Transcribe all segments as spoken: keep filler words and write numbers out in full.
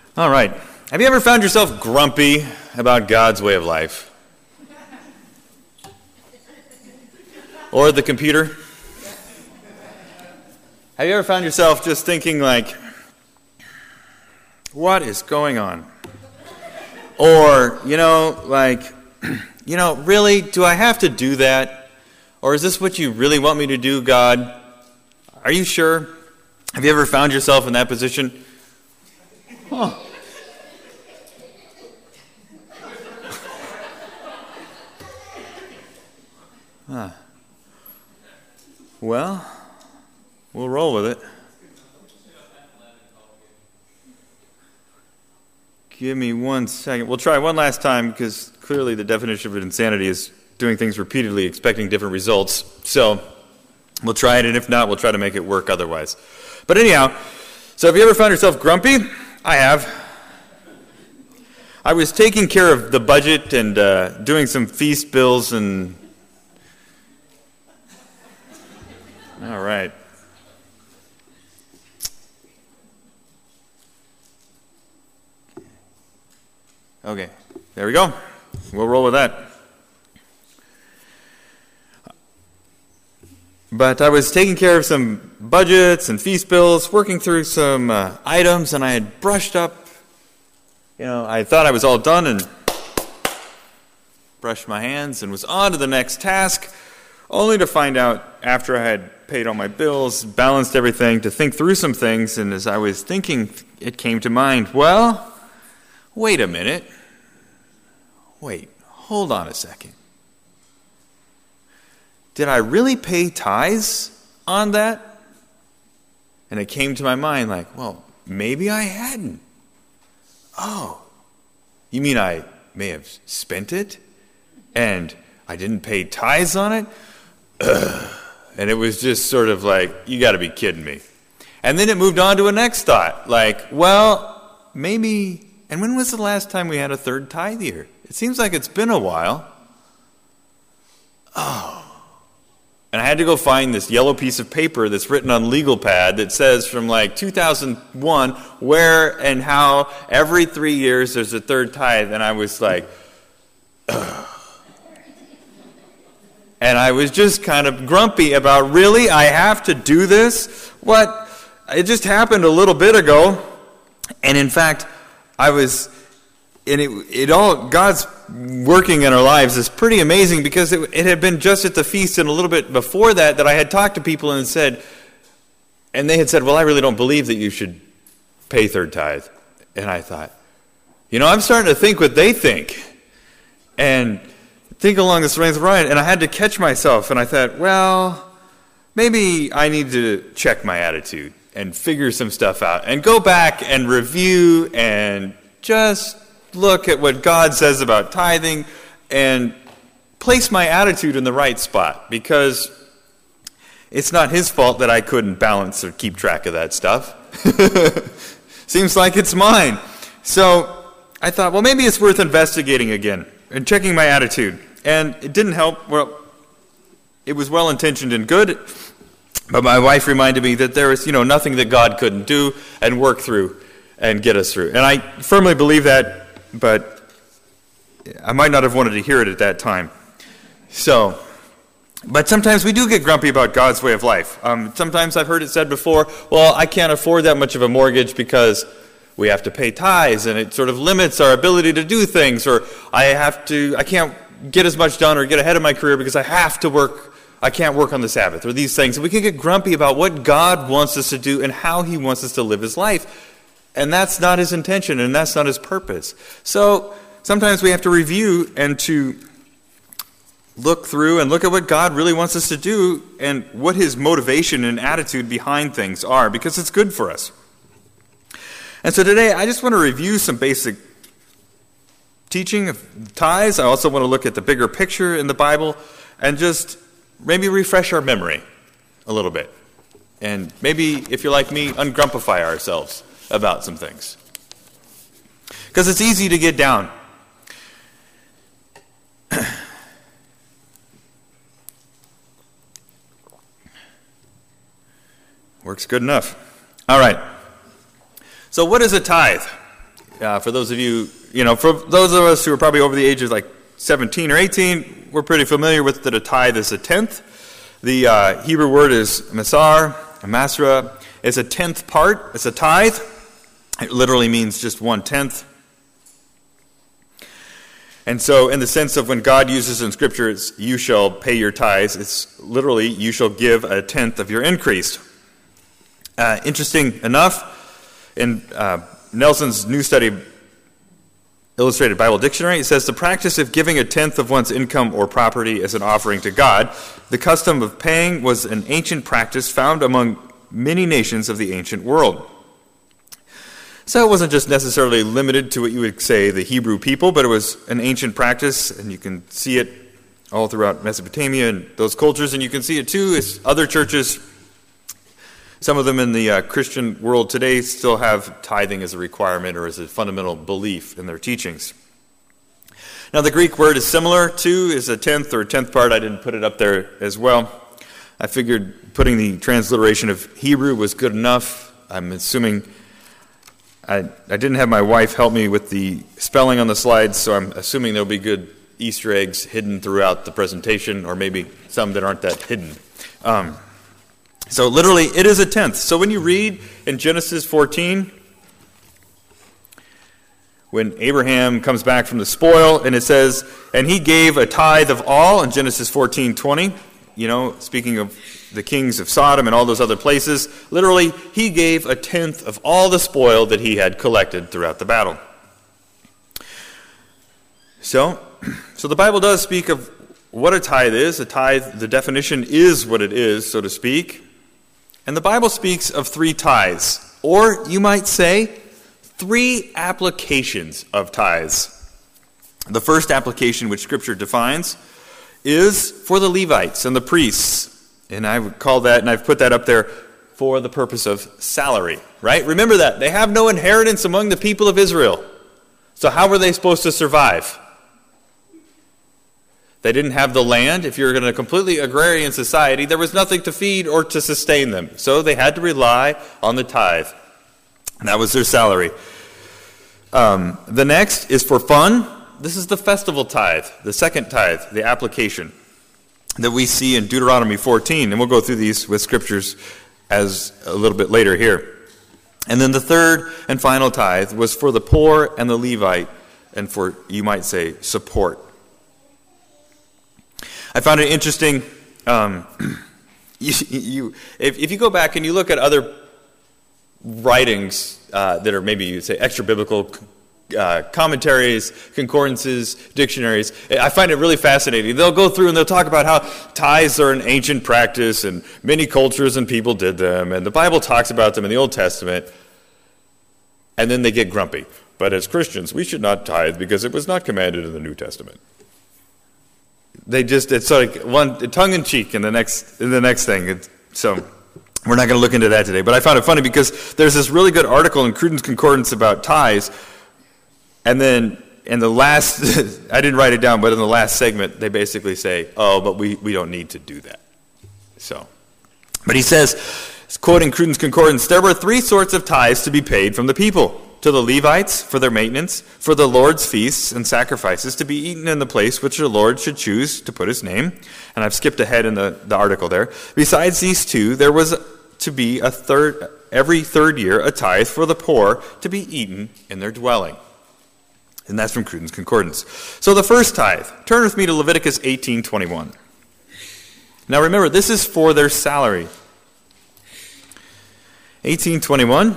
All right. Have you ever found yourself grumpy about God's way of life? Or the computer? Have you ever found yourself just thinking like, what is going on? Or, you know, like, you know, really, do I have to do that? Or is this what you really want me to do, God? Are you sure? Have you ever found yourself in that position? Huh. Huh. Well, we'll roll with it. Give me one second. We'll try one last time because clearly the definition of insanity is doing things repeatedly, expecting different results. So we'll try it, and if not, we'll try to make it work otherwise. But anyhow, so have you ever found yourself grumpy? I have. I was taking care of the budget and uh, doing some feast bills and... All right. Okay, there we go. We'll roll with that. But I was taking care of some budgets and feast bills, working through some uh, items, and I had brushed up. You know, I thought I was all done and brushed my hands and was on to the next task, only to find out after I had paid all my bills, balanced everything, to think through some things, and as I was thinking, it came to mind, well... Wait a minute. Wait, hold on a second. Did I really pay tithes on that? And it came to my mind like, well, maybe I hadn't. Oh, you mean I may have spent it? And I didn't pay tithes on it? Ugh. And it was just sort of like, you got to be kidding me. And then it moved on to a next thought, like, well, maybe... And when was the last time we had a third tithe year? It seems like it's been a while. Oh. And I had to go find this yellow piece of paper that's written on legal pad that says from like two thousand one where and how every three years there's a third tithe. And I was like, ugh. And I was just kind of grumpy about, really? I have to do this? What? It just happened a little bit ago. And in fact... I was, and it, it all, God's working in our lives is pretty amazing because it, it had been just at the feast and a little bit before that that I had talked to people and said, and they had said, well, I really don't believe that you should pay third tithe. And I thought, you know, I'm starting to think what they think and think along this lines of Ryan. And I had to catch myself and I thought, well, maybe I need to check my attitude and figure some stuff out, and go back and review and just look at what God says about tithing and place my attitude in the right spot, because it's not his fault that I couldn't balance or keep track of that stuff. Seems like it's mine. So I thought, well, maybe it's worth investigating again and checking my attitude. And it didn't help. Well, it was well-intentioned and good. But my wife reminded me that there is, you know, nothing that God couldn't do and work through and get us through. And I firmly believe that, but I might not have wanted to hear it at that time. So, but sometimes we do get grumpy about God's way of life. Um, sometimes I've heard it said before, well, I can't afford that much of a mortgage because we have to pay tithes and it sort of limits our ability to do things, or I have to, I can't get as much done or get ahead of my career because I have to work I can't work on the Sabbath, or these things. And we can get grumpy about what God wants us to do and how he wants us to live his life. And that's not his intention, and that's not his purpose. So sometimes we have to review and to look through and look at what God really wants us to do and what his motivation and attitude behind things are, because it's good for us. And so today I just want to review some basic teaching of tithes. I also want to look at the bigger picture in the Bible and just maybe refresh our memory a little bit. And maybe, if you're like me, ungrumpify ourselves about some things. Because it's easy to get down. Works good enough. All right. So what is a tithe? uh, for those of you, you know, for those of us who are probably over the age of like seventeen or eighteen, we're pretty familiar with that a tithe is a tenth. The uh, Hebrew word is masar, masra. It's a tenth part. It's a tithe. It literally means just one-tenth. And so in the sense of when God uses in Scripture, it's you shall pay your tithes, it's literally you shall give a tenth of your increase. Uh, interesting enough, in uh, Nelson's New Study Illustrated Bible Dictionary, it says the practice of giving a tenth of one's income or property as an offering to God, the custom of paying was an ancient practice found among many nations of the ancient world. So it wasn't just necessarily limited to what you would say the Hebrew people, but it was an ancient practice, and you can see it all throughout Mesopotamia and those cultures, and you can see it too as other churches, some of them in the uh, Christian world today, still have tithing as a requirement or as a fundamental belief in their teachings. Now the Greek word is similar too, is a tenth or a tenth part. I didn't put it up there as well. I figured putting the transliteration of Hebrew was good enough. I'm assuming I, I didn't have my wife help me with the spelling on the slides, so I'm assuming there'll be good Easter eggs hidden throughout the presentation, or maybe some that aren't that hidden. Um, so literally, it is a tenth. So when you read in Genesis fourteen, when Abraham comes back from the spoil, and it says, and he gave a tithe of all, in Genesis fourteen twenty, you know, speaking of the kings of Sodom and all those other places, literally, he gave a tenth of all the spoil that he had collected throughout the battle. So, so the Bible does speak of what a tithe is. A tithe, the definition is what it is, so to speak. And the Bible speaks of three tithes, or you might say, three applications of tithes. The first application which Scripture defines is for the Levites and the priests. And I would call that, and I've put that up there, for the purpose of salary, right? Remember that. They have no inheritance among the people of Israel. So how were they supposed to survive? They didn't have the land. If you're in a completely agrarian society, there was nothing to feed or to sustain them. So they had to rely on the tithe. And that was their salary. Um, the next is for fun. This is the festival tithe, the second tithe, the application that we see in Deuteronomy fourteen, and we'll go through these with scriptures as a little bit later here. And then the third and final tithe was for the poor and the Levite, and for, you might say, support. I found it interesting, um, you, you, if, if you go back and you look at other writings uh, that are maybe, you'd say, extra-biblical Uh, commentaries, concordances, dictionaries. I find it really fascinating. They'll go through and they'll talk about how tithes are an ancient practice and many cultures and people did them, and the Bible talks about them in the Old Testament, and then they get grumpy. But as Christians, we should not tithe because it was not commanded in the New Testament. They just, it's like one tongue-in-cheek in the next in the next thing. It's, so we're not going to look into that today. But I found it funny because there's this really good article in Cruden's Concordance about tithes. And then in the last, I didn't write it down, but in the last segment, they basically say, oh, but we, we don't need to do that. So, but he says, quoting Cruden's Concordance, there were three sorts of tithes to be paid from the people. To the Levites for their maintenance, for the Lord's feasts and sacrifices to be eaten in the place which the Lord should choose to put his name. And I've skipped ahead in the, the article there. Besides these two, there was to be a third, every third year, a tithe for the poor to be eaten in their dwelling. And that's from Cruden's Concordance. So the first tithe. Turn with me to Leviticus eighteen twenty-one. Now remember, this is for their salary. eighteen twenty-one.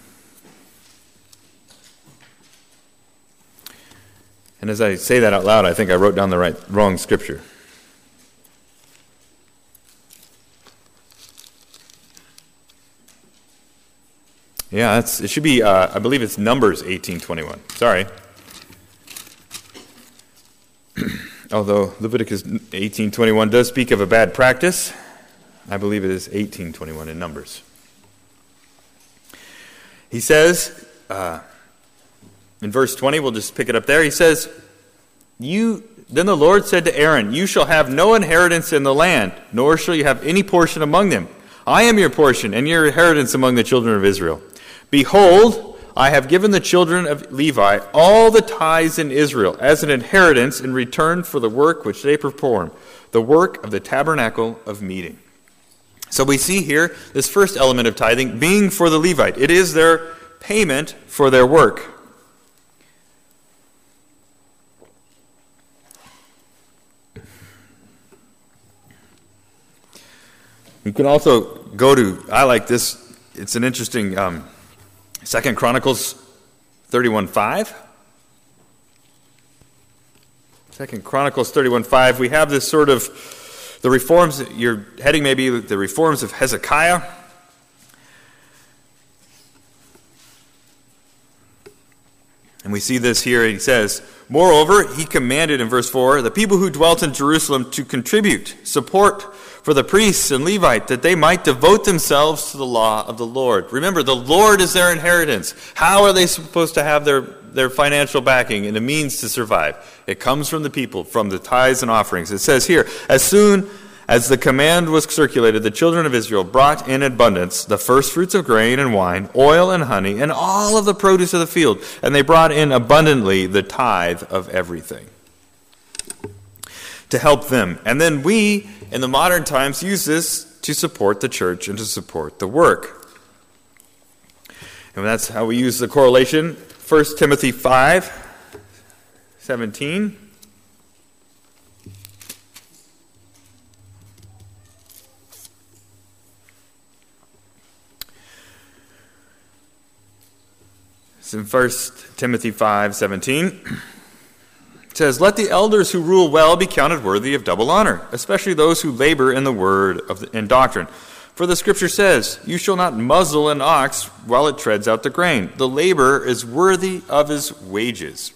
And as I say that out loud, I think I wrote down the right wrong scripture. Yeah, that's, it should be, uh, I believe it's Numbers eighteen twenty-one. Sorry. Although Leviticus eighteen twenty-one does speak of a bad practice, I believe it is eighteen twenty-one in Numbers. He says, uh, in verse twenty, we'll just pick it up there, he says, "You then the Lord said to Aaron, you shall have no inheritance in the land, nor shall you have any portion among them. I am your portion and your inheritance among the children of Israel. Behold, I have given the children of Levi all the tithes in Israel as an inheritance in return for the work which they perform, the work of the tabernacle of meeting. So we see here this first element of tithing being for the Levite. It is their payment for their work. You can also go to, I like this, it's an interesting, um, Second Chronicles thirty-one five. Second Chronicles thirty-one five, we have this sort of, the reforms, you're heading maybe the reforms of Hezekiah. And we see this here, he says, moreover, he commanded in verse four, the people who dwelt in Jerusalem to contribute, support for the priests and Levite, that they might devote themselves to the law of the Lord. Remember, the Lord is their inheritance. How are they supposed to have their, their financial backing and a means to survive? It comes from the people, from the tithes and offerings. It says here, as soon as the command was circulated, the children of Israel brought in abundance the first fruits of grain and wine, oil and honey, and all of the produce of the field. And they brought in abundantly the tithe of everything to help them. And then we, in the modern times, use this to support the church and to support the work. And that's how we use the correlation. First Timothy five seventeen. It's in First Timothy five seventeen. It says, let the elders who rule well be counted worthy of double honor, especially those who labor in the word of the, and doctrine. For the scripture says, you shall not muzzle an ox while it treads out the grain. The laborer is worthy of his wages.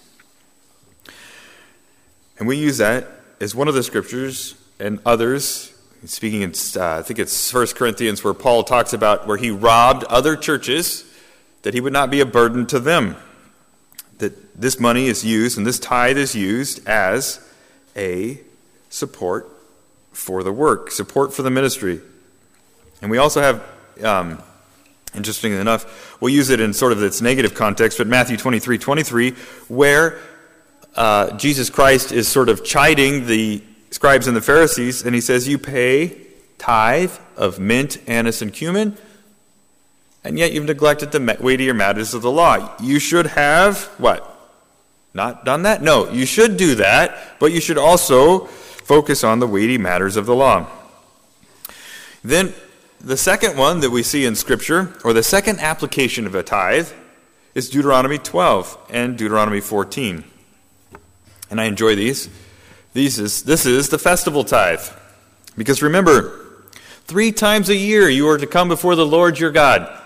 And we use that as one of the scriptures, and others, speaking in, uh, I think it's First Corinthians, where Paul talks about where he robbed other churches, that he would not be a burden to them. That this money is used and this tithe is used as a support for the work, support for the ministry. And we also have, um, interestingly enough, we'll use it in sort of its negative context, but Matthew twenty-three twenty-three, where uh, Jesus Christ is sort of chiding the scribes and the Pharisees, and he says, you pay tithe of mint, anise, and cumin, and yet you've neglected the weightier matters of the law. You should have, what? Not done that? No, you should do that, but you should also focus on the weighty matters of the law. Then the second one that we see in Scripture, or the second application of a tithe, is Deuteronomy twelve and Deuteronomy fourteen. And I enjoy these. These is, this is the festival tithe. Because remember, three times a year you are to come before the Lord your God.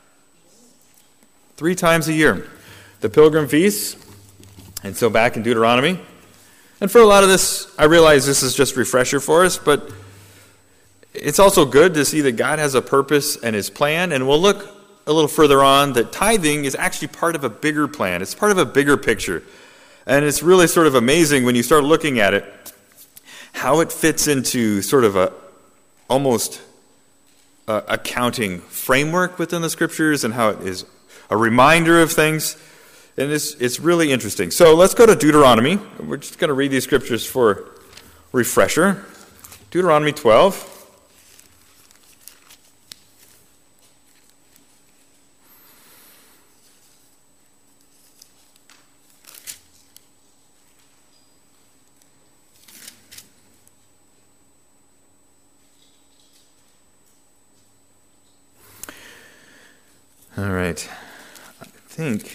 Three times a year. The pilgrim feasts, and so back in Deuteronomy. And for a lot of this, I realize this is just a refresher for us, but it's also good to see that God has a purpose and his plan, and we'll look a little further on that tithing is actually part of a bigger plan. It's part of a bigger picture. And it's really sort of amazing when you start looking at it, how it fits into sort of a almost a accounting framework within the Scriptures, and how it is a reminder of things, and it's, it's really interesting. So let's go to Deuteronomy. We're just going to read these scriptures for refresher. Deuteronomy twelve. All right. I think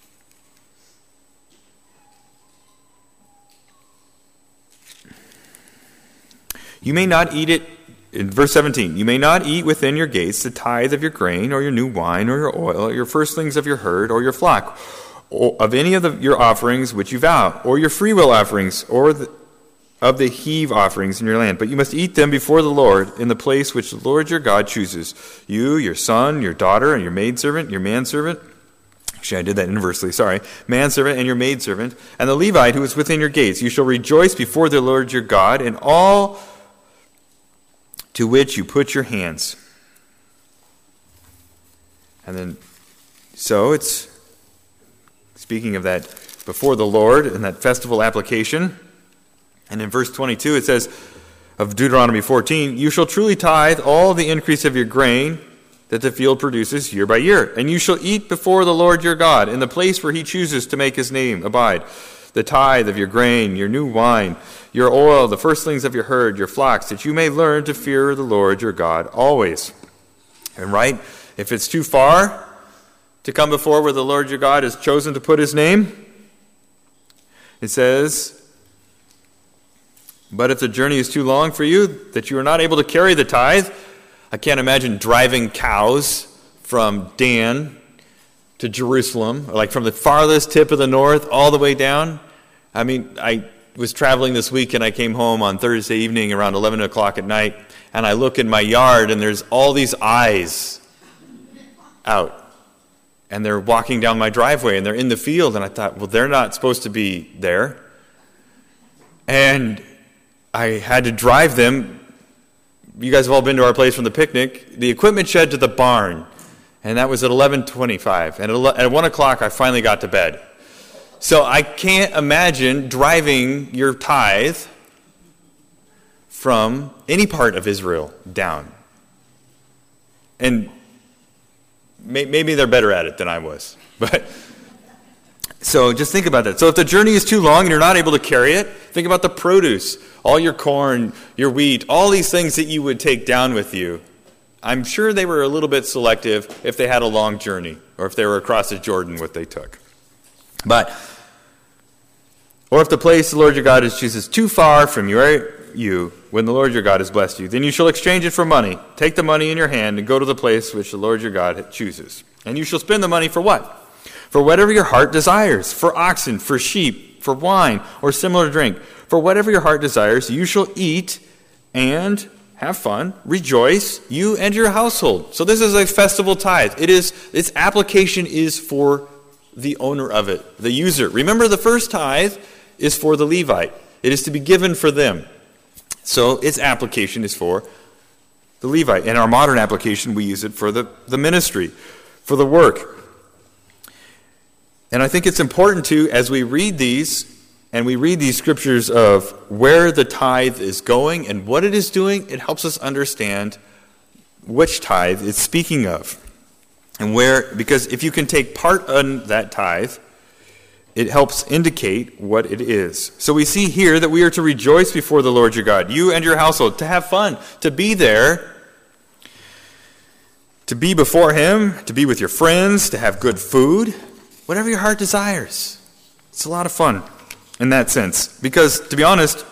you may not eat it, in verse seventeen, you may not eat within your gates the tithe of your grain, or your new wine, or your oil, or your firstlings of your herd, or your flock, or of any of the, your offerings which you vow, or your freewill offerings, or the, of the heave offerings in your land. But you must eat them before the Lord in the place which the Lord your God chooses. You, your son, your daughter, and your maidservant, your manservant. Actually, I did that inversely, sorry. Manservant and your maidservant, and the Levite who is within your gates. You shall rejoice before the Lord your God in all to which you put your hands. And then, so it's speaking of that before the Lord and that festival application. And in verse twenty-two it says of Deuteronomy fourteen, "You shall truly tithe all the increase of your grain that the field produces year by year. And you shall eat before the Lord your God in the place where he chooses to make his name abide. The tithe of your grain, your new wine, your oil, the firstlings of your herd, your flocks, that you may learn to fear the Lord your God always." And right, if it's too far to come before where the Lord your God has chosen to put his name, it says, "But if the journey is too long for you, that you are not able to carry the tithe," I can't imagine driving cows from Dan to Jerusalem, like from the farthest tip of the north all the way down. I mean, I was traveling this week and I came home on Thursday evening around eleven o'clock at night, and I look in my yard and there's all these eyes out. And they're walking down my driveway and they're in the field, and I thought, well, they're not supposed to be there. And I had to drive them. You guys have all been to our place from the picnic. The equipment shed to the barn. And that was at eleven twenty-five. And at one o'clock, I finally got to bed. So I can't imagine driving your tithe from any part of Israel down. And maybe they're better at it than I was. But so just think about that. So if the journey is too long and you're not able to carry it, think about the produce. All your corn, your wheat, all these things that you would take down with you. I'm sure they were a little bit selective if they had a long journey or if they were across the Jordan, what they took. But, or if the place the Lord your God has chosen is too far from you, you, when the Lord your God has blessed you, then you shall exchange it for money. Take the money in your hand and go to the place which the Lord your God chooses. And you shall spend the money for what? For whatever your heart desires, for oxen, for sheep, for wine, or similar drink. For whatever your heart desires, you shall eat and have fun, rejoice, you and your household. So this is a festival tithe. It is, its application is for the owner of it, the user. Remember, the first tithe is for the Levite. It is to be given for them. So its application is for the Levite. In our modern application, we use it for the, the ministry, for the work. And I think it's important to, as we read these, and we read these scriptures of where the tithe is going and what it is doing, it helps us understand which tithe it's speaking of. And where, because if you can take part on that tithe, it helps indicate what it is. So we see here that we are to rejoice before the Lord your God, you and your household, to have fun, to be there, to be before him, to be with your friends, to have good food, whatever your heart desires. It's a lot of fun in that sense. Because, to be honest,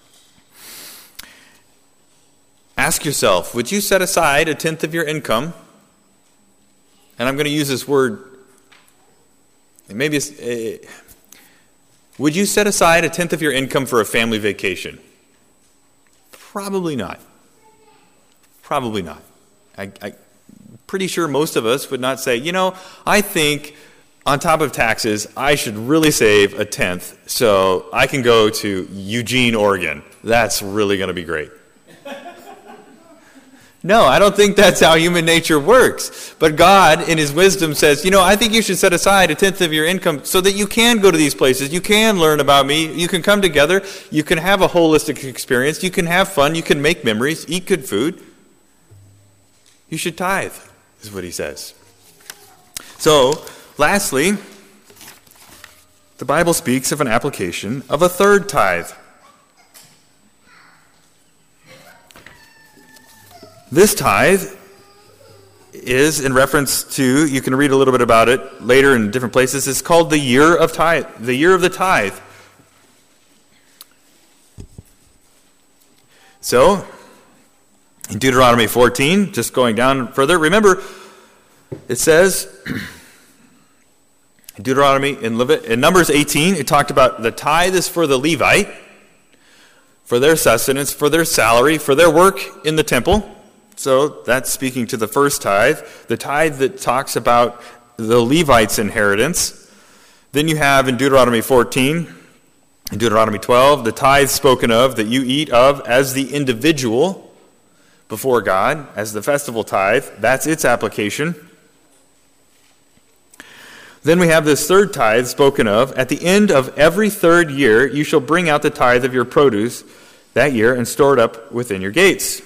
ask yourself, would you set aside a tenth of your income? And I'm going to use this word, maybe it's, uh, would you set aside a tenth of your income for a family vacation? Probably not. Probably not. I, I'm pretty sure most of us would not say, you know, I think on top of taxes, I should really save a tenth so I can go to Eugene, Oregon. That's really going to be great. No, I don't think that's how human nature works. But God, in his wisdom, says, you know, I think you should set aside a tenth of your income so that you can go to these places. You can learn about me. You can come together. You can have a holistic experience. You can have fun. You can make memories, eat good food. You should tithe, is what he says. So, lastly, the Bible speaks of an application of a third tithe. This tithe is in reference to, you can read a little bit about it later in different places, it's called the year of tithe, the year of the tithe. So, in Deuteronomy fourteen, just going down further, remember, it says, in Deuteronomy, in, Levit- in Numbers eighteen, it talked about the tithe is for the Levite, for their sustenance, for their salary, for their work in the temple. So that's speaking to the first tithe, the tithe that talks about the Levite's inheritance. Then you have in Deuteronomy fourteen, in Deuteronomy twelve, the tithe spoken of that you eat of as the individual before God, as the festival tithe. That's its application. Then we have this third tithe spoken of. At the end of every third year, you shall bring out the tithe of your produce that year and store it up within your gates.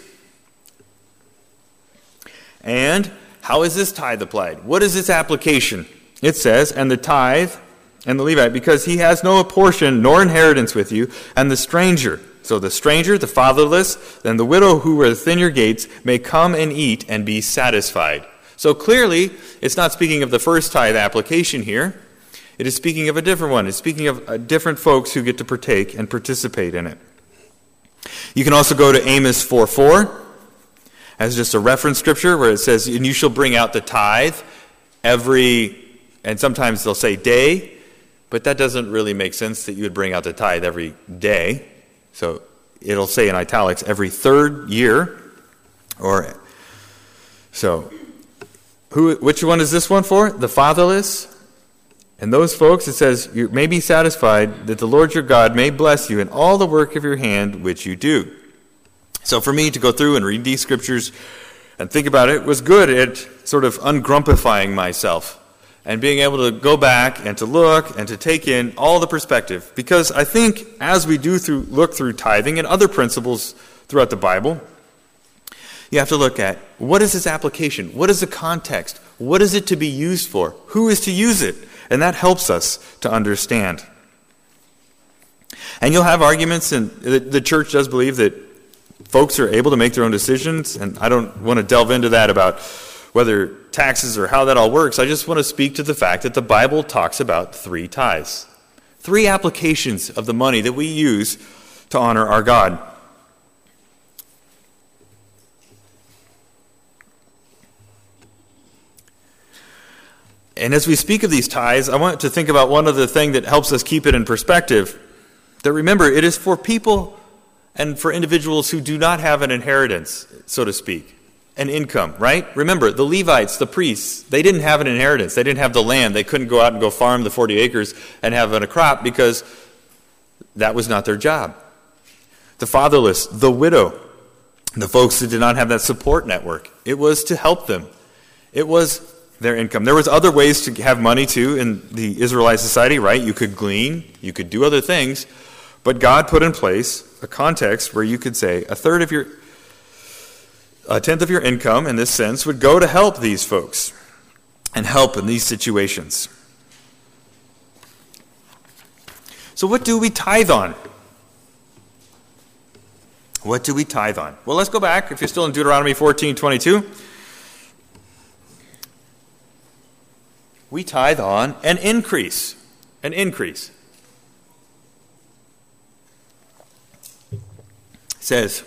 And how is this tithe applied? What is its application? It says, and the tithe and the Levite, because he has no portion nor inheritance with you, and the stranger, so the stranger, the fatherless, and the widow who are within your gates may come and eat and be satisfied. So clearly, it's not speaking of the first tithe application here. It is speaking of a different one. It's speaking of uh, different folks who get to partake and participate in it. You can also go to Amos four four as just a reference scripture where it says, and you shall bring out the tithe every, and sometimes they'll say day, but that doesn't really make sense that you would bring out the tithe every day. So it'll say in italics every third year. Or so who which one is this one for? The fatherless. And those folks, it says, you may be satisfied that the Lord your God may bless you in all the work of your hand which you do. So for me to go through and read these scriptures and think about it was good at sort of ungrumpifying myself and being able to go back and to look and to take in all the perspective. Because I think as we do through look through tithing and other principles throughout the Bible, you have to look at what is its application? What is the context? What is it to be used for? Who is to use it? And that helps us to understand. And you'll have arguments, and the, the church does believe that folks are able to make their own decisions, and I don't want to delve into that about whether taxes or how that all works. I just want to speak to the fact that the Bible talks about three tithes, three applications of the money that we use to honor our God. And as we speak of these tithes, I want to think about one other thing that helps us keep it in perspective. That remember, it is for people and for individuals who do not have an inheritance, so to speak, an income, right? Remember, the Levites, the priests, they didn't have an inheritance. They didn't have the land. They couldn't go out and go farm the forty acres and have a crop because that was not their job. The fatherless, the widow, the folks who did not have that support network, it was to help them. It was their income. There was other ways to have money too in the Israelite society, right? You could glean, you could do other things, but God put in place a context where you could say a third of your, a tenth of your income in this sense would go to help these folks and help in these situations. So what do we tithe on? What do we tithe on? Well, let's go back. If you're still in Deuteronomy fourteen twenty-two, we tithe on an increase. An increase. It says,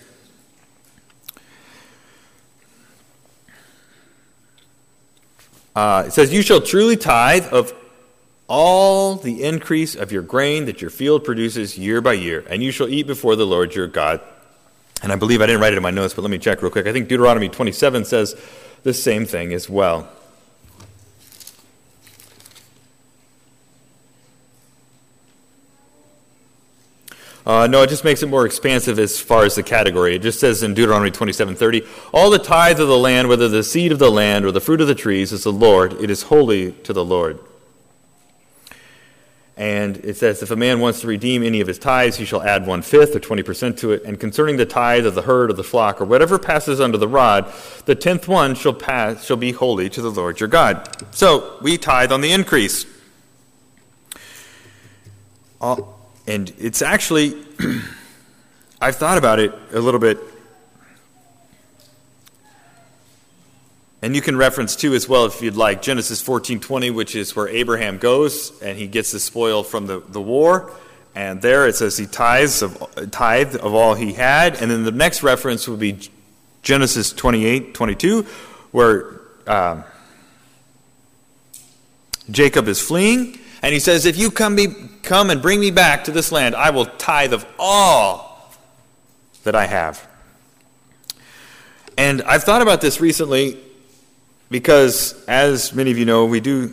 uh, it says, you shall truly tithe of all the increase of your grain that your field produces year by year, and you shall eat before the Lord your God. And I believe I didn't write it in my notes, but let me check real quick. I think Deuteronomy twenty-seven says the same thing as well. Uh, no, it just makes it more expansive as far as the category. It just says in Deuteronomy twenty-seven thirty, all the tithe of the land, whether the seed of the land or the fruit of the trees, is the Lord. It is holy to the Lord. And it says, if a man wants to redeem any of his tithes, he shall add one-fifth or twenty percent to it. And concerning the tithe of the herd or the flock or whatever passes under the rod, the tenth one shall pass shall be holy to the Lord your God. So we tithe on the increase. All And it's actually, I've thought about it a little bit. And you can reference too as well if you'd like Genesis fourteen twenty, which is where Abraham goes and he gets the spoil from the, the war. And there it says he tithes of, tithed of all he had. And then the next reference would be Genesis twenty-eight twenty-two, where um, Jacob is fleeing. And he says, if you come, be, come and bring me back to this land, I will tithe of all that I have. And I've thought about this recently because, as many of you know, we do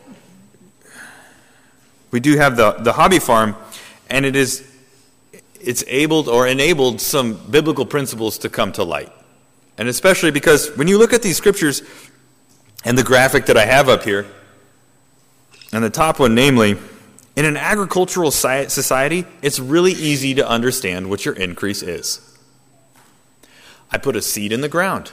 we do have the, the hobby farm, and it is it's able or enabled some biblical principles to come to light. And especially because when you look at these scriptures and the graphic that I have up here, And the top one, namely, in an agricultural society, it's really easy to understand what your increase is. I put a seed in the ground.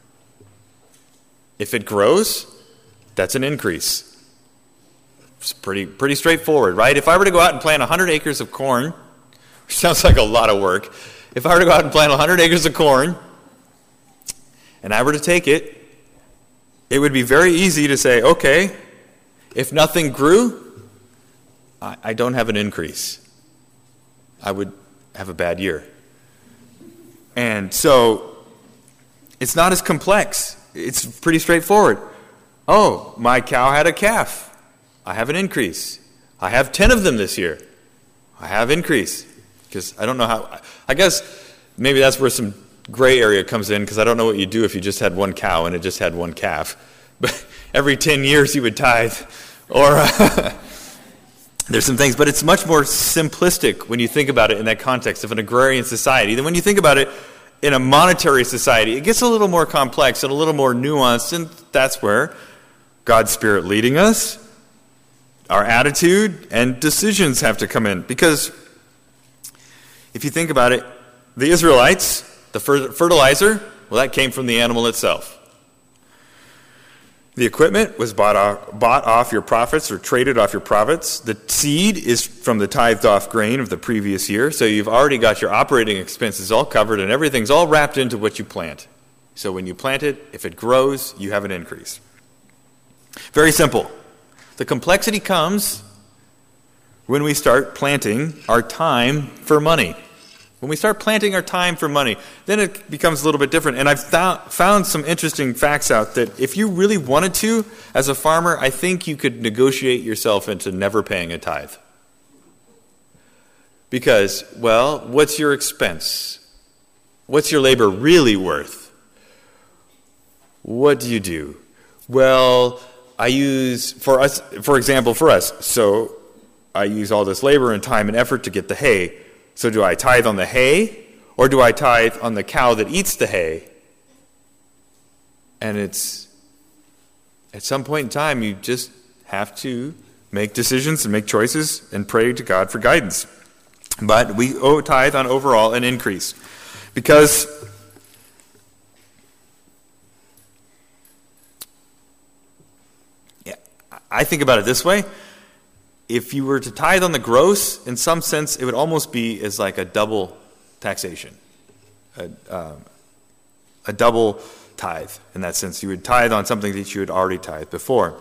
If it grows, that's an increase. It's pretty pretty straightforward, right? If I were to go out and plant one hundred acres of corn, which sounds like a lot of work. If I were to go out and plant one hundred acres of corn, and I were to take it, it would be very easy to say, okay, if nothing grew, I, I don't have an increase. I would have a bad year. And so it's not as complex. It's pretty straightforward. Oh, my cow had a calf. I have an increase. I have ten of them this year. I have increase. Because I don't know how, I guess maybe that's where some gray area comes in, because I don't know what you do if you just had one cow and it just had one calf. But every ten years you would tithe. Or uh, there's some things, but it's much more simplistic when you think about it in that context of an agrarian society than when you think about it in a monetary society. It gets a little more complex and a little more nuanced, and that's where God's Spirit leading us, our attitude, and decisions have to come in. Because if you think about it, the Israelites, the fertilizer, well, that came from the animal itself. The equipment was bought off, bought off your profits or traded off your profits. The seed is from the tithed off grain of the previous year, so you've already got your operating expenses all covered and everything's all wrapped into what you plant. So when you plant it, if it grows, you have an increase. Very simple. The complexity comes when we start planting our time for money. When we start planting our time for money, then it becomes a little bit different. And I've found some interesting facts out that if you really wanted to, as a farmer, I think you could negotiate yourself into never paying a tithe. Because, well, what's your expense? What's your labor really worth? What do you do? Well, I use, for us, for example, for us, so I use all this labor and time and effort to get the hay. So do I tithe on the hay, or do I tithe on the cow that eats the hay? And it's, at some point in time, you just have to make decisions and make choices and pray to God for guidance. But we owe tithe on overall an increase. Because yeah, I think about it this way. If you were to tithe on the gross, in some sense, it would almost be as like a double taxation, a, um, a double tithe in that sense. You would tithe on something that you had already tithed before.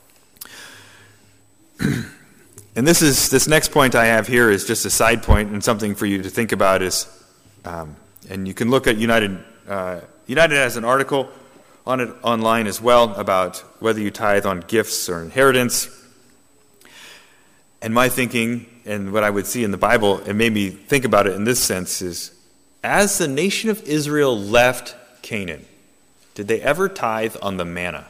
And this is this next point I have here is just a side point and something for you to think about is, um, and you can look at United. Uh, United has an article on it online as well about whether you tithe on gifts or inheritance. And my thinking, and what I would see in the Bible, it made me think about it in this sense, is as the nation of Israel left Canaan, did they ever tithe on the manna?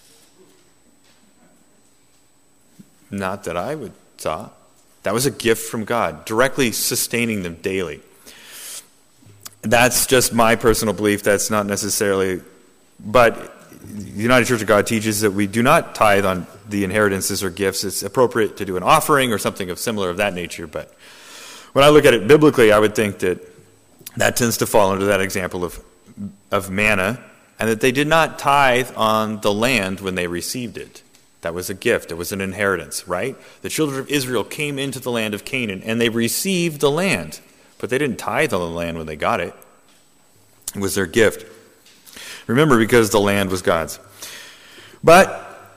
Not that I would saw. That was a gift from God, directly sustaining them daily. That's just my personal belief. That's not necessarily, but the United Church of God teaches that we do not tithe on the inheritances or gifts. It's appropriate to do an offering or something of similar of that nature. But when I look at it biblically, I would think that that tends to fall under that example of of manna, and that they did not tithe on the land when they received it. That was a gift. It was an inheritance, right? The children of Israel came into the land of Canaan, and they received the land. But they didn't tithe on the land when they got it. It was their gift. Remember, because the land was God's. But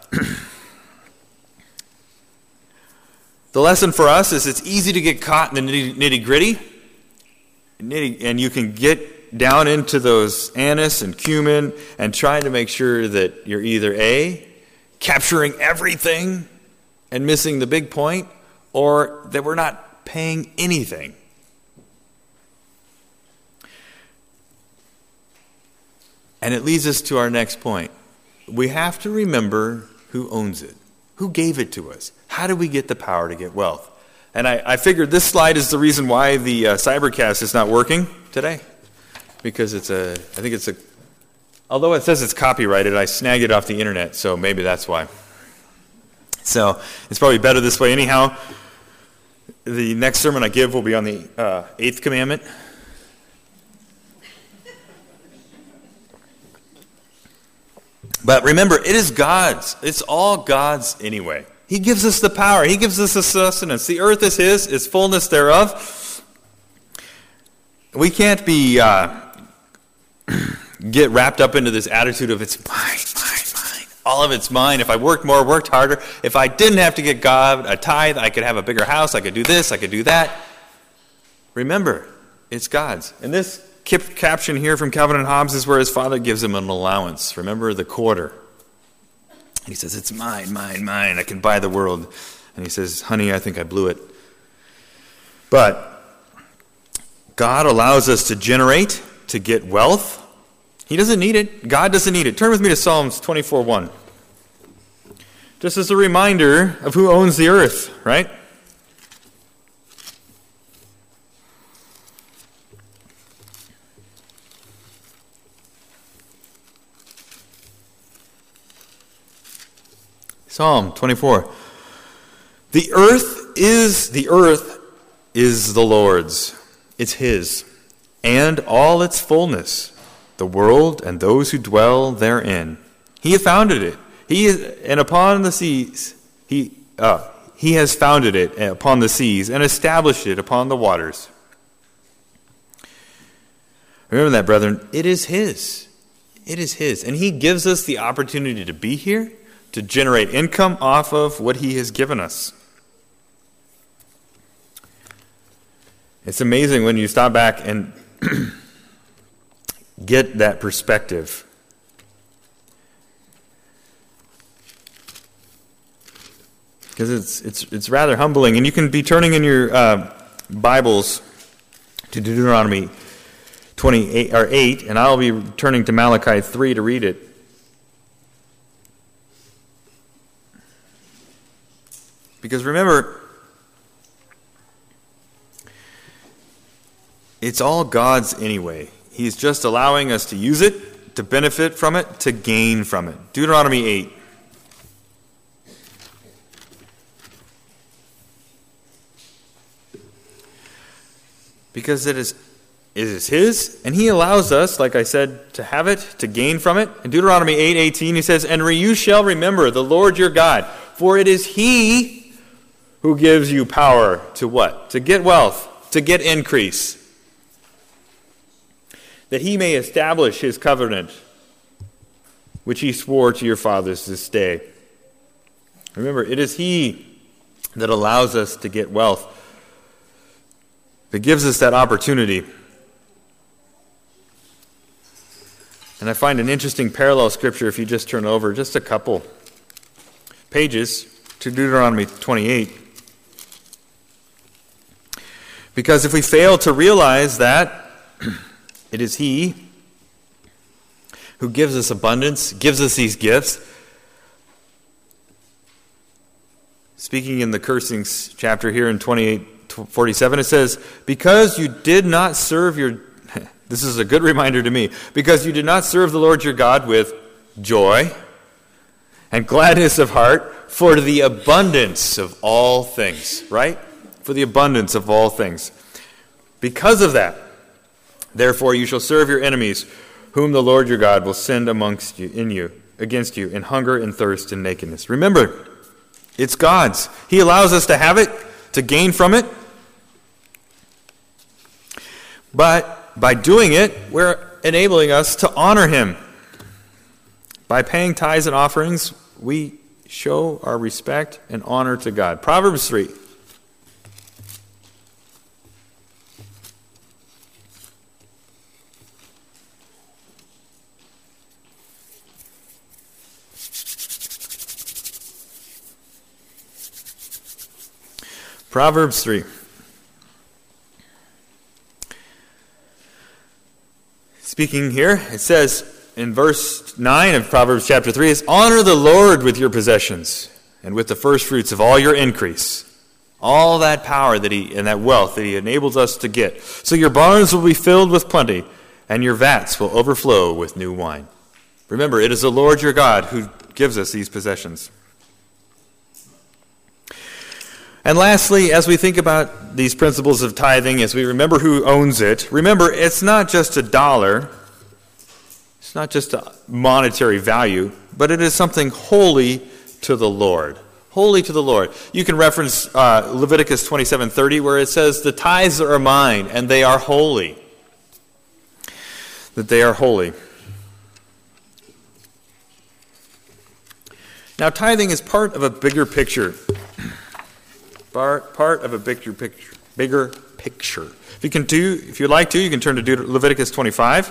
the lesson for us is it's easy to get caught in the nitty-gritty. Nitty, and you can get down into those anise and cumin and try to make sure that you're either A, capturing everything and missing the big point, or that we're not paying anything. And it leads us to our next point. We have to remember who owns it. Who gave it to us? How do we get the power to get wealth? And I, I figured this slide is the reason why the uh, Cybercast is not working today. Because it's a, I think it's a, although it says it's copyrighted, I snagged it off the internet, so maybe that's why. So it's probably better this way anyhow. The next sermon I give will be on the uh, eighth commandment. But remember, it is God's. It's all God's anyway. He gives us the power. He gives us the sustenance. The earth is His, its fullness thereof. We can't be uh, get wrapped up into this attitude of it's mine, mine, mine. All of it's mine. If I worked more, worked harder, if I didn't have to get God a tithe, I could have a bigger house, I could do this, I could do that. Remember, it's God's. And this caption here from Calvin and Hobbes is where his father gives him an allowance. Remember the quarter. And he says, it's mine, mine, mine. I can buy the world. And he says, honey, I think I blew it. But God allows us to generate, to get wealth. He doesn't need it. God doesn't need it. Turn with me to Psalms twenty-four one. Just as a reminder of who owns the earth, right? Psalm twenty-four. The earth is the earth is the Lord's. It's His, and all its fullness, the world and those who dwell therein. He has founded it. He is, and upon the seas, he uh, he has founded it upon the seas and established it upon the waters. Remember that, brethren. It is His. It is His, and He gives us the opportunity to be here, to generate income off of what He has given us. It's amazing when you stop back and get that perspective. Because it's it's it's rather humbling. And you can be turning in your uh, Bibles to Deuteronomy twenty-eight or eight, and I'll be turning to Malachi three to read it. Because remember, it's all God's anyway. He's just allowing us to use it, to benefit from it, to gain from it. Deuteronomy eight. Because it is, it is His, and He allows us, like I said, to have it, to gain from it. In Deuteronomy eight eighteen, He says, and you shall remember the Lord your God, for it is He who gives you power to what? To get wealth, to get increase, that He may establish His covenant, which He swore to your fathers this day. Remember, it is He that allows us to get wealth, that gives us that opportunity. And I find an interesting parallel scripture if you just turn over just a couple pages to Deuteronomy twenty-eight. Because if we fail to realize that it is He who gives us abundance, gives us these gifts. Speaking in the cursings chapter here in twenty-eight forty-seven, it says, because you did not serve your, this is a good reminder to me, because you did not serve the Lord your God with joy and gladness of heart for the abundance of all things, right? For the abundance of all things. Because of that, therefore you shall serve your enemies, whom the Lord your God will send amongst you, in you, against you, in hunger and thirst and nakedness. Remember, it's God's. He allows us to have it, to gain from it. But by doing it, we're enabling us to honor Him. By paying tithes and offerings, we show our respect and honor to God. Proverbs three. Proverbs three. Speaking here, it says in verse nine of Proverbs chapter three, is honor the Lord with your possessions and with the first fruits of all your increase. All that power that He and that wealth that He enables us to get. So your barns will be filled with plenty, and your vats will overflow with new wine. Remember, it is the Lord your God who gives us these possessions. And lastly, as we think about these principles of tithing, as we remember who owns it, remember it's not just a dollar, it's not just a monetary value, but it is something holy to the Lord. Holy to the Lord. You can reference uh, Leviticus twenty-seven thirty, where it says, the tithes are mine, and they are holy. That they are holy. Now, tithing is part of a bigger picture. Part, part of a bigger picture. Bigger picture. If you can do, if you'd like to, you can turn to Deut- Leviticus twenty-five.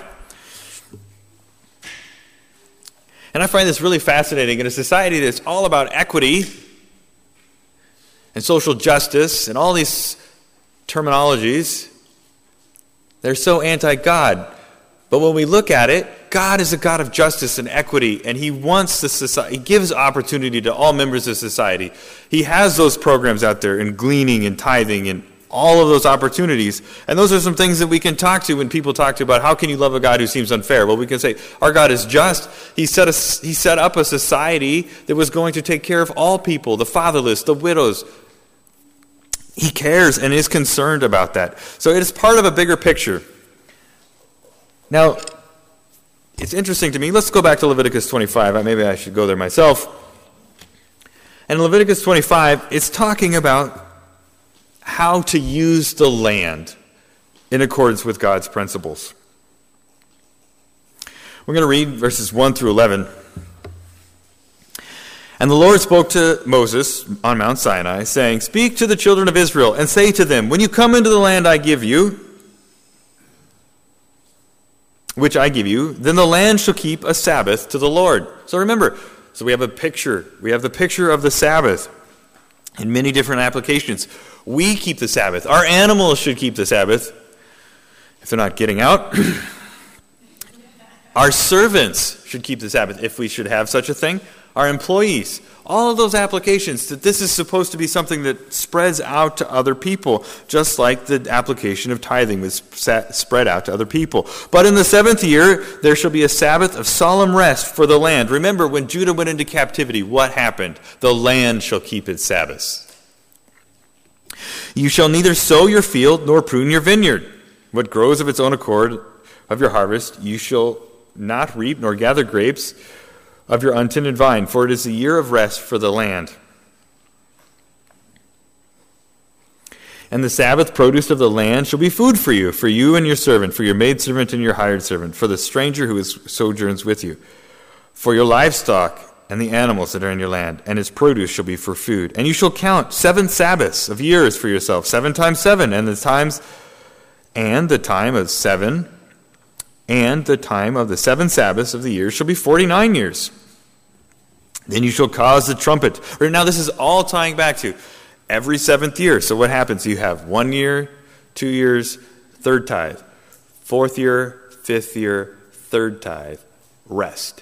And I find this really fascinating in a society that's all about equity and social justice and all these terminologies. They're so anti-God. But when we look at it, God is a God of justice and equity, and He wants the society, He gives opportunity to all members of society. He has those programs out there in gleaning and tithing and all of those opportunities. And those are some things that we can talk to when people talk to about how can you love a God who seems unfair? Well, we can say, our God is just. He set, a, he set up a society that was going to take care of all people, the fatherless, the widows. He cares and is concerned about that. So it is part of a bigger picture. Now, it's interesting to me. Let's go back to Leviticus twenty-five. Maybe I should go there myself. And in Leviticus twenty-five, it's talking about how to use the land in accordance with God's principles. We're going to read verses one through eleven. And the Lord spoke to Moses on Mount Sinai, saying, speak to the children of Israel and say to them, when you come into the land I give you, which I give you, then the land shall keep a Sabbath to the Lord. So remember, so we have a picture. We have the picture of the Sabbath in many different applications. We keep the Sabbath. Our animals should keep the Sabbath if they're not getting out. Our servants should keep the Sabbath if we should have such a thing. Our employees. All of those applications, that this is supposed to be something that spreads out to other people, just like the application of tithing was spread out to other people. But in the seventh year, there shall be a Sabbath of solemn rest for the land. Remember, when Judah went into captivity, what happened? The land shall keep its Sabbaths. You shall neither sow your field nor prune your vineyard. What grows of its own accord of your harvest, you shall not reap nor gather grapes of your untended vine, for it is the year of rest for the land. And the Sabbath produce of the land shall be food for you, for you and your servant, for your maidservant and your hired servant, for the stranger who is sojourns with you, for your livestock and the animals that are in your land, and its produce shall be for food. And you shall count seven Sabbaths of years for yourself, seven times seven, and the times and the time of seven And the time of the seven Sabbaths of the year shall be forty-nine years. Then you shall cause the trumpet. Right now, this is all tying back to every seventh year. So what happens? You have one year, two years, third tithe. Fourth year, fifth year, third tithe. Rest.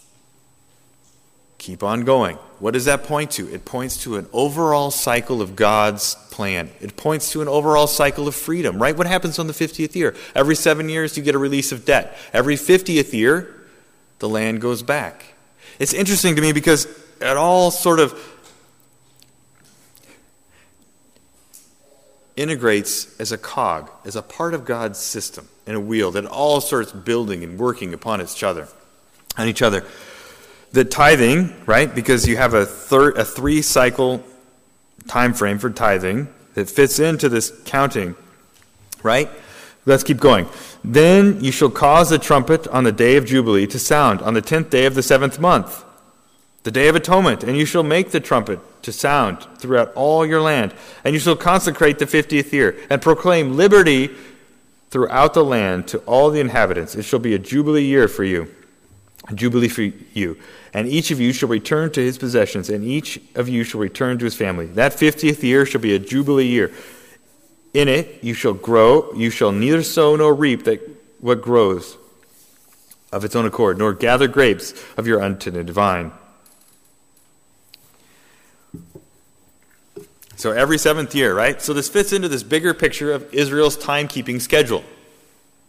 Keep on going. What does that point to? It points to an overall cycle of God's plan. It points to an overall cycle of freedom, right? What happens on the fiftieth year? Every seven years you get a release of debt. Every fiftieth year, the land goes back. It's interesting to me because it all sort of integrates as a cog, as a part of God's system in a wheel that all starts building and working upon each other, on each other. The tithing, right, because you have a third, a three-cycle time frame for tithing that fits into this counting, right? Let's keep going. Then you shall cause the trumpet on the day of Jubilee to sound on the tenth day of the seventh month, the day of atonement, and you shall make the trumpet to sound throughout all your land. And you shall consecrate the fiftieth year and proclaim liberty throughout the land to all the inhabitants. It shall be a Jubilee year for you. Jubilee for you, and each of you shall return to his possessions, and each of you shall return to his family. That fiftieth year shall be a Jubilee year. In it you shall grow, you shall neither sow nor reap that what grows of its own accord, nor gather grapes of your untended vine. So every seventh year, right? So this fits into this bigger picture of Israel's timekeeping schedule.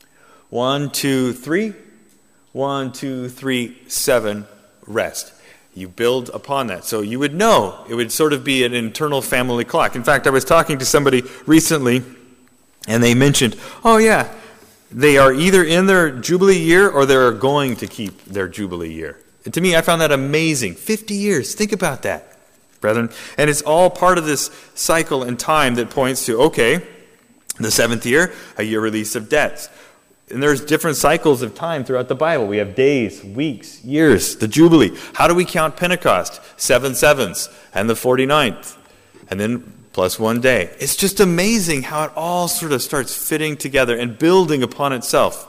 One, two, three. One, two, three, seven, rest. You build upon that. So you would know. It would sort of be an internal family clock. In fact, I was talking to somebody recently, and they mentioned, oh yeah, they are either in their Jubilee year or they're going to keep their Jubilee year. And to me, I found that amazing. fifty years. Think about that, brethren. And it's all part of this cycle and time that points to, okay, the seventh year, a year release of debts. And there's different cycles of time throughout the Bible. We have days, weeks, years, the Jubilee. How do we count Pentecost? Seven sevens and the forty-ninth. And then plus one day. It's just amazing how it all sort of starts fitting together and building upon itself.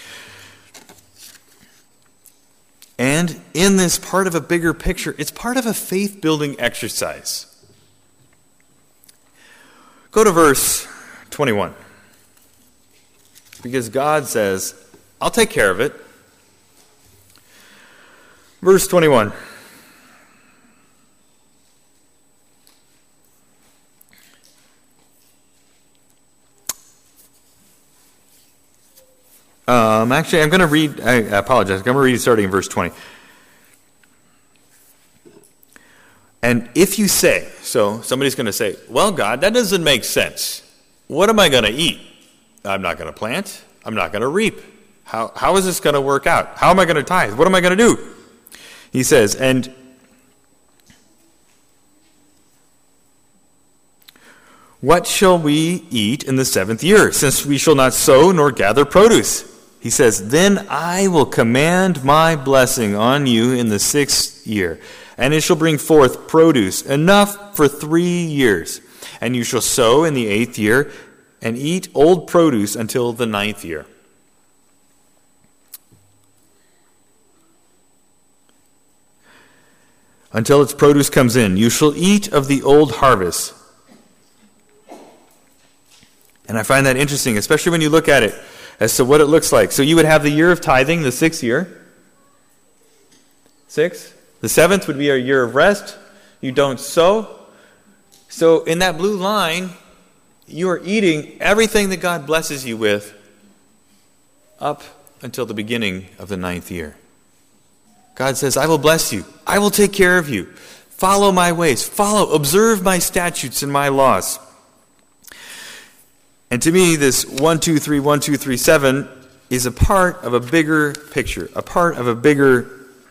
And in this part of a bigger picture, it's part of a faith-building exercise. Go to verse twenty-one. Because God says, I'll take care of it. Verse twenty-one. Um, actually, I'm going to read, I apologize, I'm going to read starting in verse twenty. And if you say, so somebody's going to say, well, God, that doesn't make sense. What am I going to eat? I'm not going to plant. I'm not going to reap. How, how is this going to work out? How am I going to tithe? What am I going to do? He says, and what shall we eat in the seventh year, since we shall not sow nor gather produce? He says, then I will command my blessing on you in the sixth year, and it shall bring forth produce enough for three years. And you shall sow in the eighth year, and eat old produce until the ninth year. Until its produce comes in, you shall eat of the old harvest. And I find that interesting, especially when you look at it as to what it looks like. So you would have the year of tithing, the sixth year. Six. The seventh would be a year of rest. You don't sow. So in that blue line, you are eating everything that God blesses you with up until the beginning of the ninth year. God says, I will bless you. I will take care of you. Follow my ways. Follow, observe my statutes and my laws. And to me, this one, two, three, one, two, three, seven is a part of a bigger picture, a part of a bigger,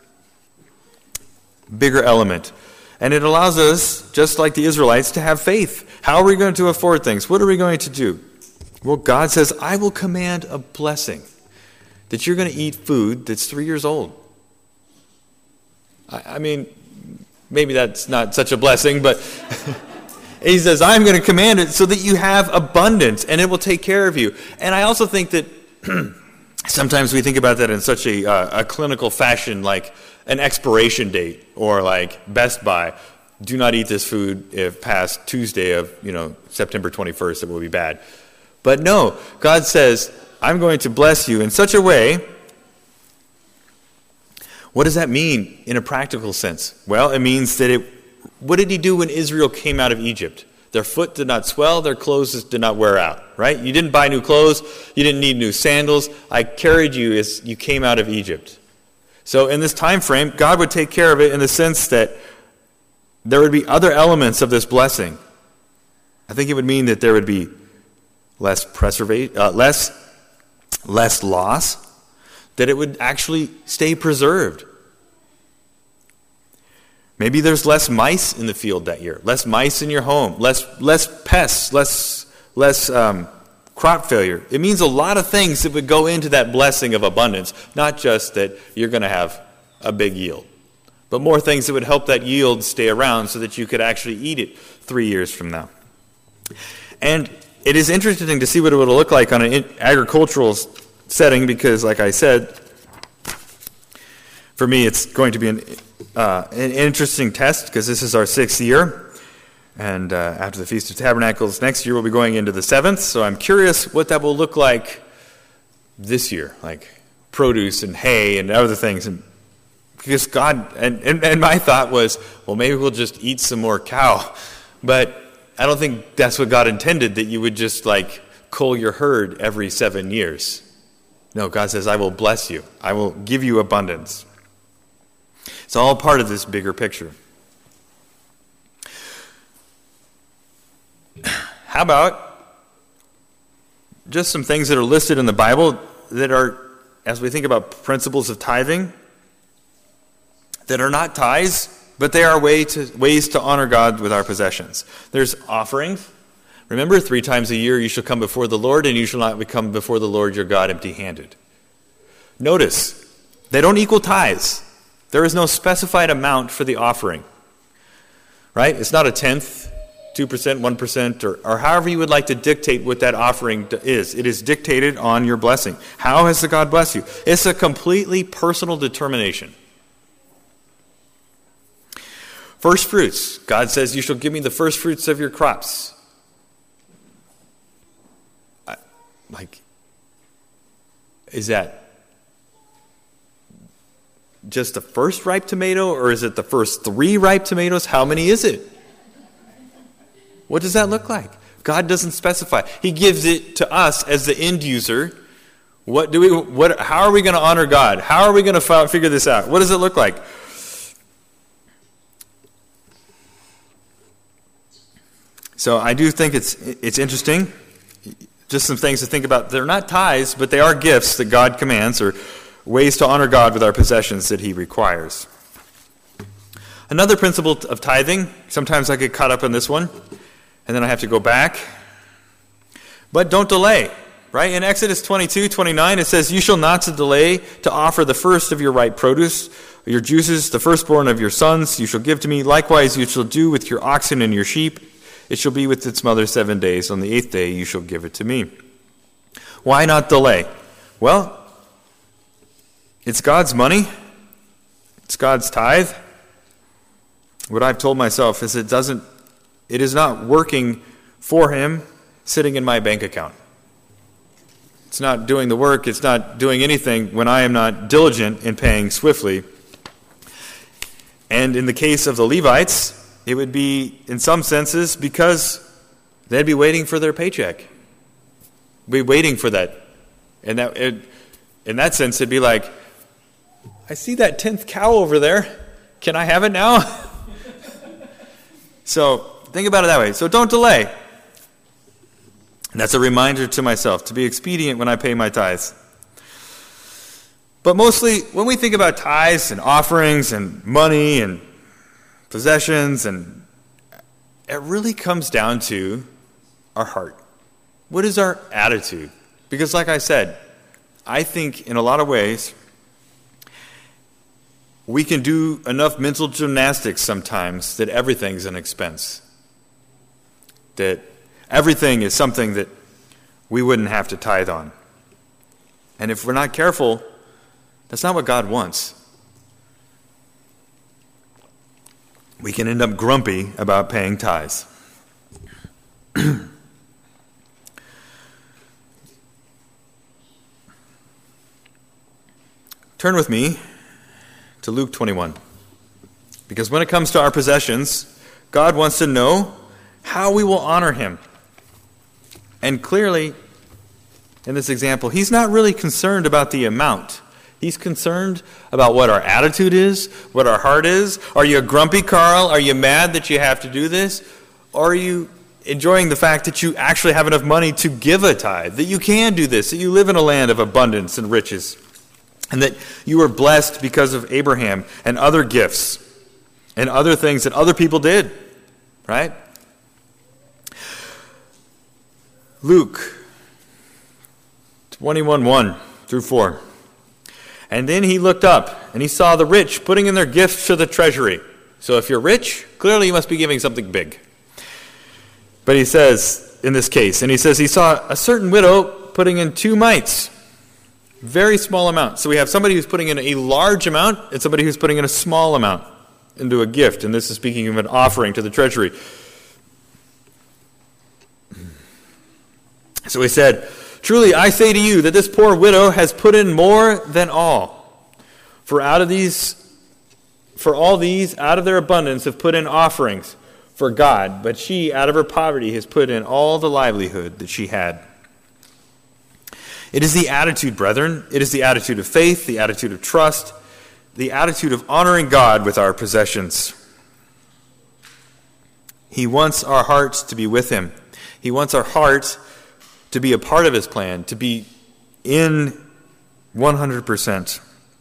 bigger element. And it allows us, just like the Israelites, to have faith. How are we going to afford things? What are we going to do? Well, God says, I will command a blessing that you're going to eat food that's three years old. I, I mean, maybe that's not such a blessing, but he says, I'm going to command it so that you have abundance and it will take care of you. And I also think that sometimes we think about that in such a, uh, a clinical fashion, like an expiration date or like Best Buy. Do not eat this food if past Tuesday of, you know, September twenty-first, it will be bad. But no, God says, I'm going to bless you in such a way. What does that mean in a practical sense? Well, it means that it, what did he do when Israel came out of Egypt? Their foot did not swell, their clothes did not wear out, right? You didn't buy new clothes, you didn't need new sandals. I carried you as you came out of Egypt. So in this time frame, God would take care of it in the sense that there would be other elements of this blessing. I think it would mean that there would be less preservation, uh, less, less loss, that it would actually stay preserved. Maybe there's less mice in the field that year, less mice in your home, less less pests, less less um, crop failure. It means a lot of things that would go into that blessing of abundance, not just that you're going to have a big yield, but more things that would help that yield stay around so that you could actually eat it three years from now. And it is interesting to see what it would look like on an agricultural setting because, like I said, for me it's going to be an, uh, an interesting test because this is our sixth year. And uh, after the Feast of Tabernacles next year, we'll be going into the seventh. So I'm curious what that will look like this year, like produce and hay and other things. And because God, and, and, and my thought was, well, maybe we'll just eat some more cow. But I don't think that's what God intended, that you would just like cull your herd every seven years. No, God says, I will bless you. I will give you abundance. It's all part of this bigger picture. How about just some things that are listed in the Bible that are, as we think about principles of tithing, that are not tithes, but they are way to, ways to honor God with our possessions. There's offerings. Remember, three times a year you shall come before the Lord, and you shall not come before the Lord your God empty-handed. Notice, they don't equal tithes. There is no specified amount for the offering. Right? It's not a tenth, two percent, one percent, or, or however you would like to dictate what that offering is. It is dictated on your blessing. How has the God blessed you? It's a completely personal determination. First fruits. God says, you shall give me the first fruits of your crops. I, like, is that just the first ripe tomato, or is it the first three ripe tomatoes? How many is it? What does that look like? God doesn't specify. He gives it to us as the end user. What do we? What? How are we going to honor God? How are we going to figure this out? What does it look like? So I do think it's it's interesting. Just some things to think about. They're not tithes, but they are gifts that God commands, or ways to honor God with our possessions that He requires. Another principle of tithing, sometimes I get caught up in this one, and then I have to go back. But don't delay, right? In Exodus twenty-two, twenty-nine, it says, you shall not delay to offer the first of your ripe produce, your juices, the firstborn of your sons, you shall give to me. Likewise, you shall do with your oxen and your sheep. It shall be with its mother seven days. On the eighth day, you shall give it to me. Why not delay? Well, it's God's money. It's God's tithe. What I've told myself is it doesn't, it is not working for Him sitting in my bank account. It's not doing the work. It's not doing anything when I am not diligent in paying swiftly. And in the case of the Levites, it would be, in some senses, because they'd be waiting for their paycheck. Be waiting for that. And that, it, in that sense, it'd be like, I see that tenth cow over there. Can I have it now? So think about it that way. So don't delay. And that's a reminder to myself to be expedient when I pay my tithes. But mostly, when we think about tithes and offerings and money and possessions, and it really comes down to our heart. What is our attitude? Because like I said, I think in a lot of ways, we can do enough mental gymnastics sometimes that everything's an expense. That everything is something that we wouldn't have to tithe on. And if we're not careful, that's not what God wants. We can end up grumpy about paying tithes. Turn with me to Luke twenty-one. Because when it comes to our possessions, God wants to know how we will honor Him. And clearly, in this example, He's not really concerned about the amount. He's concerned about what our attitude is, what our heart is. Are you a grumpy Carl? Are you mad that you have to do this? Or are you enjoying the fact that you actually have enough money to give a tithe, that you can do this, that you live in a land of abundance and riches, and that you are blessed because of Abraham and other gifts and other things that other people did, right? Luke twenty-one, one through four. And then he looked up, and he saw the rich putting in their gifts to the treasury. So if you're rich, clearly you must be giving something big. But he says, in this case, and he says he saw a certain widow putting in two mites. Very small amount. So we have somebody who's putting in a large amount, and somebody who's putting in a small amount into a gift. And this is speaking of an offering to the treasury. So he said, truly, I say to you that this poor widow has put in more than all. For out of these, for all these, out of their abundance, have put in offerings for God. But she, out of her poverty, has put in all the livelihood that she had. It is the attitude, brethren. It is the attitude of faith, the attitude of trust, the attitude of honoring God with our possessions. He wants our hearts to be with him. He wants our hearts to be a part of his plan, to be in one hundred percent.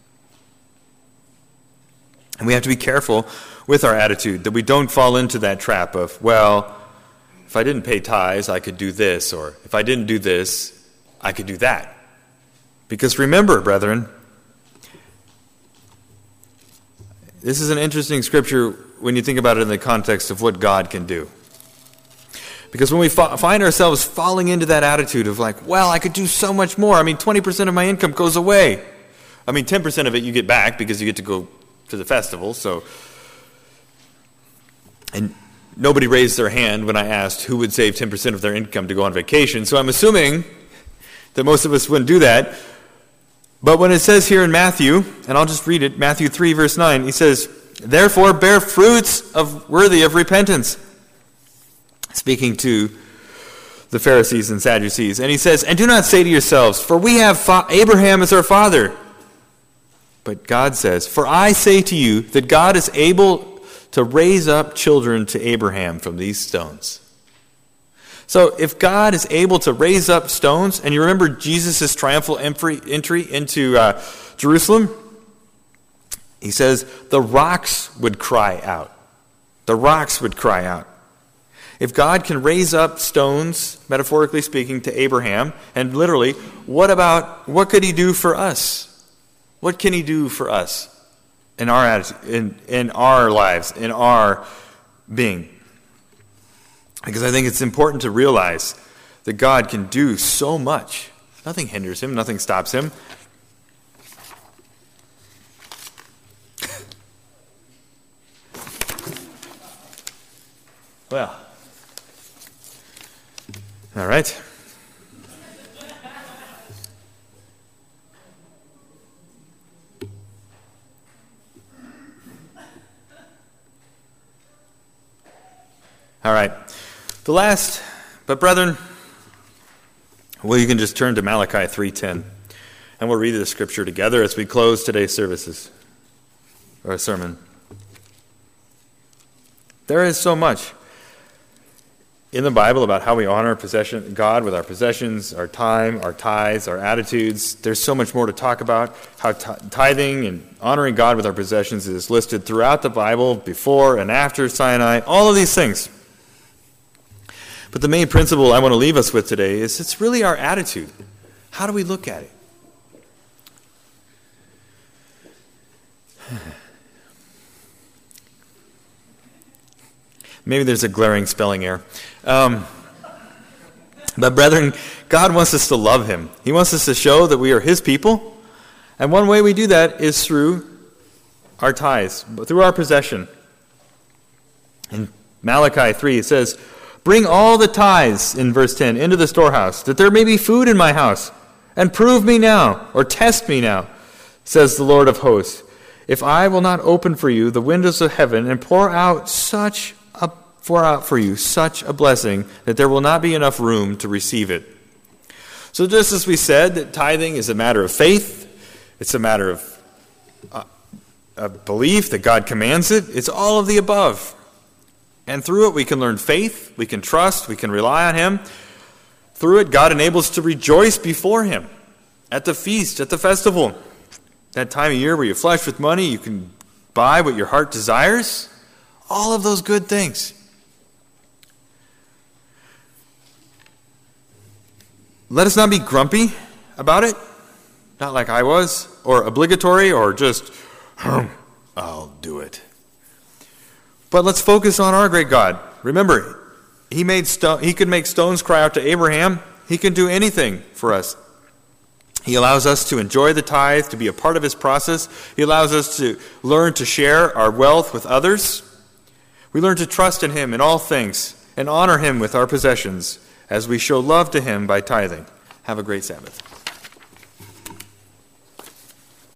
And we have to be careful with our attitude, that we don't fall into that trap of, well, if I didn't pay tithes, I could do this, or if I didn't do this, I could do that. Because remember, brethren, this is an interesting scripture when you think about it in the context of what God can do. Because when we fa- find ourselves falling into that attitude of like, well, I could do so much more. I mean, twenty percent of my income goes away. I mean, ten percent of it you get back because you get to go to the festival. So, and nobody raised their hand when I asked who would save ten percent of their income to go on vacation. So I'm assuming that most of us wouldn't do that. But when it says here in Matthew, and I'll just read it, Matthew three, verse nine, he says, therefore bear fruits of worthy of repentance. Speaking to the Pharisees and Sadducees. And he says, and do not say to yourselves, for we have fa- Abraham as our father. But God says, for I say to you that God is able to raise up children to Abraham from these stones. So if God is able to raise up stones, and you remember Jesus' triumphal entry into uh, Jerusalem, he says the rocks would cry out. The rocks would cry out. If God can raise up stones, metaphorically speaking, to Abraham, and literally, what about, what could he do for us? What can he do for us in our attitude, in, in our lives, in our being? Because I think it's important to realize that God can do so much. Nothing hinders him, nothing stops him. Well, all right. All right. The last, but brethren, well, you can just turn to Malachi three ten, and we'll read the scripture together as we close today's services, or sermon. There is so much in the Bible about how we honor possession, God with our possessions, our time, our tithes, our attitudes. There's so much more to talk about. How t- tithing and honoring God with our possessions is listed throughout the Bible, before and after Sinai, all of these things. But the main principle I want to leave us with today is it's really our attitude. How do we look at it? Maybe there's a glaring spelling error. Um, but brethren, God wants us to love him. He wants us to show that we are his people. And one way we do that is through our tithes, through our possession. In Malachi three, it says, bring all the tithes, in verse ten, into the storehouse, that there may be food in my house. And prove me now, or test me now, says the Lord of hosts, if I will not open for you the windows of heaven and pour out such a pour out for you such a blessing that there will not be enough room to receive it. So just as we said that tithing is a matter of faith, it's a matter of uh, a belief that God commands it, it's all of the above. And through it we can learn faith, we can trust, we can rely on him. Through it God enables us to rejoice before him at the feast, at the festival. That time of year where you're flush with money, you can buy what your heart desires. All of those good things. Let us not be grumpy about it, not like I was, or obligatory, or just, I'll do it. But let's focus on our great God. Remember, he made stone, he could make stones cry out to Abraham. He can do anything for us. He allows us to enjoy the tithe, to be a part of his process. He allows us to learn to share our wealth with others. We learn to trust in him in all things and honor him with our possessions as we show love to him by tithing. Have a great Sabbath.